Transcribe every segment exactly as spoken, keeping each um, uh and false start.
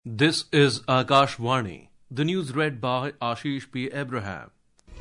This is Akashvani. The news read by Ashish P. Abraham.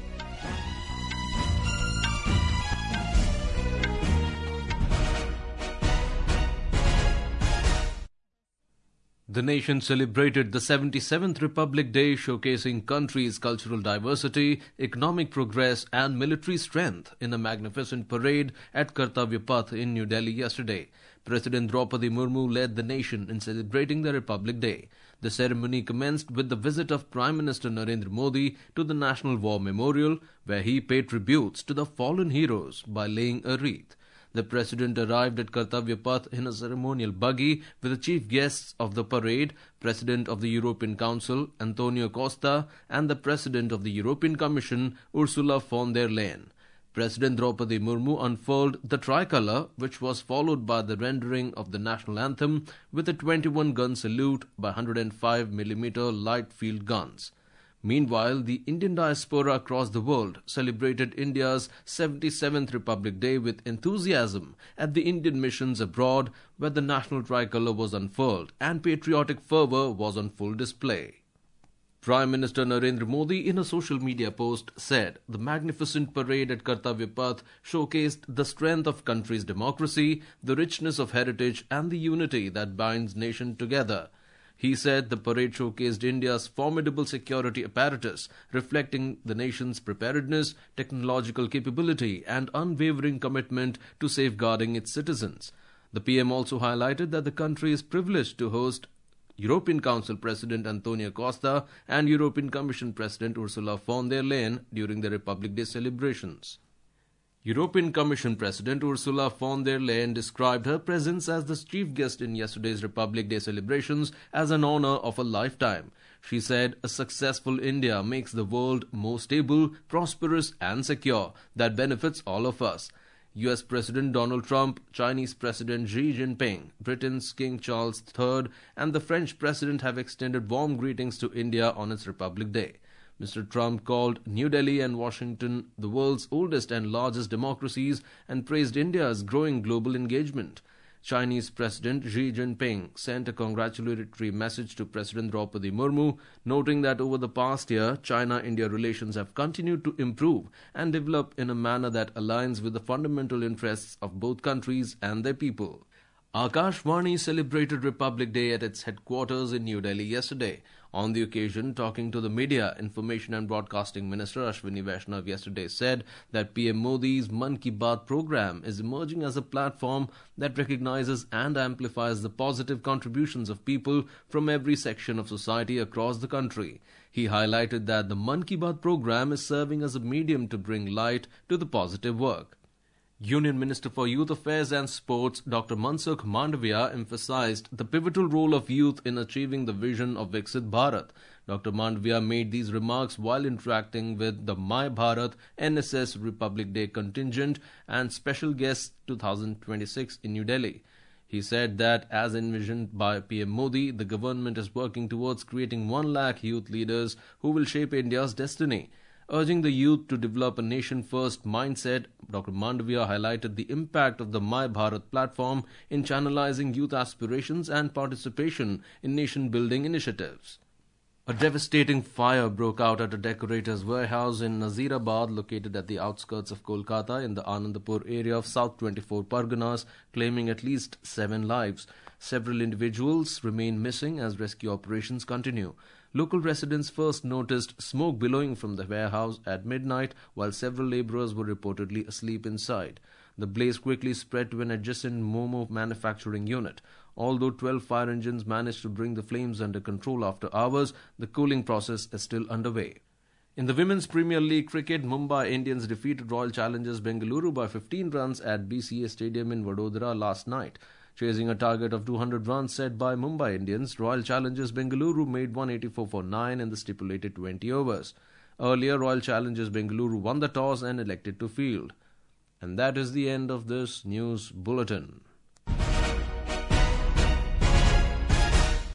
The nation celebrated the seventy-seventh Republic Day, showcasing country's cultural diversity, economic progress and military strength in a magnificent parade at Kartavya Path in New Delhi yesterday. President Draupadi Murmu led the nation in celebrating the Republic Day. The ceremony commenced with the visit of Prime Minister Narendra Modi to the National War Memorial, where he paid tributes to the fallen heroes by laying a wreath. The President arrived at Kartavya Path in a ceremonial buggy with the chief guests of the parade, President of the European Council, Antonio Costa, and the President of the European Commission, Ursula von der Leyen. President Draupadi Murmu unfurled the tricolour, which was followed by the rendering of the national anthem with a twenty-one gun salute by one hundred five millimeter light field guns. Meanwhile, the Indian diaspora across the world celebrated India's seventy-seventh Republic Day with enthusiasm at the Indian missions abroad, where the national tricolour was unfurled and patriotic fervour was on full display. Prime Minister Narendra Modi, in a social media post, said the magnificent parade at Kartavya Path showcased the strength of country's democracy, the richness of heritage and the unity that binds nation together. He said the parade showcased India's formidable security apparatus, reflecting the nation's preparedness, technological capability and unwavering commitment to safeguarding its citizens. The P M also highlighted that the country is privileged to host European Council President Antonio Costa and European Commission President Ursula von der Leyen during the Republic Day celebrations. European Commission President Ursula von der Leyen described her presence as the chief guest in yesterday's Republic Day celebrations as an honor of a lifetime. She said, "A successful India makes the world more stable, prosperous and secure. That benefits all of us." U S President Donald Trump, Chinese President Xi Jinping, Britain's King Charles the Third and the French President have extended warm greetings to India on its Republic Day. Mister Trump called New Delhi and Washington the world's oldest and largest democracies and praised India's growing global engagement. Chinese President Xi Jinping sent a congratulatory message to President Draupadi Murmu, noting that over the past year, China-India relations have continued to improve and develop in a manner that aligns with the fundamental interests of both countries and their people. Akashvani celebrated Republic Day at its headquarters in New Delhi yesterday. On the occasion, talking to the media, Information and Broadcasting Minister Ashwini Vaishnav yesterday said that P M Modi's Mann Ki Baat program is emerging as a platform that recognizes and amplifies the positive contributions of people from every section of society across the country. He highlighted that the Mann Ki Baat program is serving as a medium to bring light to the positive work. Union Minister for Youth Affairs and Sports Doctor Mansukh Mandavia emphasized the pivotal role of youth in achieving the vision of Viksit Bharat. Doctor Mandavia made these remarks while interacting with the My Bharat N S S Republic Day contingent and special guests twenty twenty-six in New Delhi. He said that, as envisioned by P M Modi, the government is working towards creating one lakh youth leaders who will shape India's destiny. Urging the youth to develop a nation-first mindset, Doctor Mandavia highlighted the impact of the My Bharat platform in channelizing youth aspirations and participation in nation-building initiatives. A devastating fire broke out at a decorator's warehouse in Nazirabad, located at the outskirts of Kolkata in the Anandapur area of South twenty-four Parganas, claiming at least seven lives. Several individuals remain missing as rescue operations continue. Local residents first noticed smoke billowing from the warehouse at midnight, while several labourers were reportedly asleep inside. The blaze quickly spread to an adjacent Momo manufacturing unit. Although twelve fire engines managed to bring the flames under control after hours, the cooling process is still underway. In the Women's Premier League cricket, Mumbai Indians defeated Royal Challengers Bengaluru by fifteen runs at B C A Stadium in Vadodara last night. Chasing a target of two hundred runs set by Mumbai Indians, Royal Challengers Bengaluru made one eighty-four for nine in the stipulated twenty overs. Earlier, Royal Challengers Bengaluru won the toss and elected to field. And that is the end of this news bulletin.